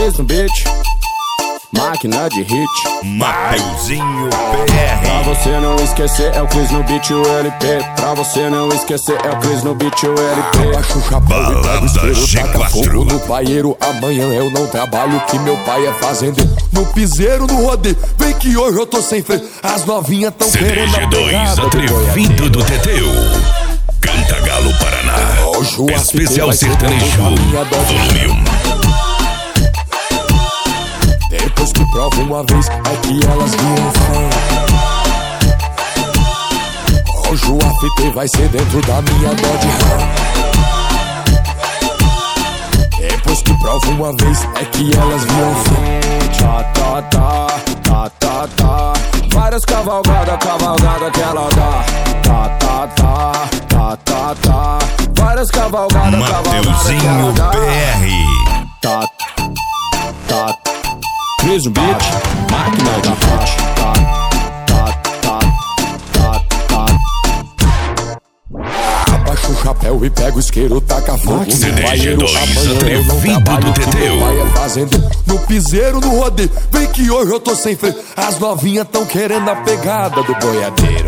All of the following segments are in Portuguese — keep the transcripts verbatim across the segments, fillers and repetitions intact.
Cris no beat, máquina de hit. Mateuzinho P R. Pra você não esquecer é o Cris no beat, o L P. Pra você não esquecer é o Cris no beat, o L P. Abaixa o chapéu e pega o isqueiro, G taca quatro. fogo no paieiro. Amanhã eu não trabalho, que meu pai é fazendeiro. No piseiro, no rodeio, vem que hoje eu tô sem freio. As novinhas tão querendo C D G a dois pegada do Atrevido do Teteu. Canta Galo Paraná. Hoje o Especial vai ser Sertanejo dentro da minha dose. Volume um. Depois que prova uma vez, é que elas viram fã. Hoje o after vai ser dentro da minha Dodge Ram. Depois que prova uma vez, é que elas viram fã. Tá, tá, tá, tá, tá, tá. Várias cavalgadas, cavalgada que ela dá. Tá, tá, tá, tá, tá, tá. Várias cavalgadas, cavalgada que ela Mateuzinho dá. P R. Tá, tá, Cris no beat, máquina de hit. Tá, tá, tá, tá, tá. Abaixa o chapéu e pega o isqueiro, taca fogo C D no G paieiro. dois Amanhã eu não Atrevido trabalho, do que Teteu. meu pai é fazendeiro. No piseiro, no rodeio, vem que hoje eu tô sem freio. As novinhas tão querendo a pegada do boiadeiro.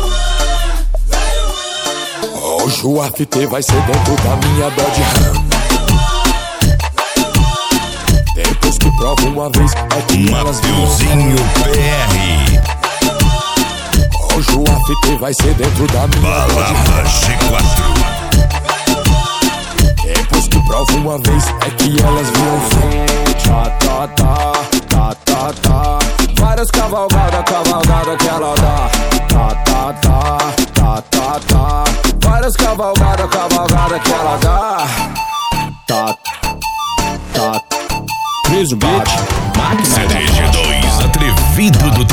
Hoje o after vai ser dentro da minha Dodge Ram. Depois que prova uma vez, é que elas viram. Mateuzinho P R. Hoje o after vai ser dentro da minha Dodge Ram. Balada G quatro. Depois que prova uma vez, é que elas viram fã. Tá, tá, tá, tá, tá, tá. Várias cavalgadas, cavalgada que ela dá. Tá, tá, tá, tá, tá, tá. Várias cavalgadas, cavalgada que ela dá. Tá, tá, Cris no beat, máquina C de D G dois Atrevido do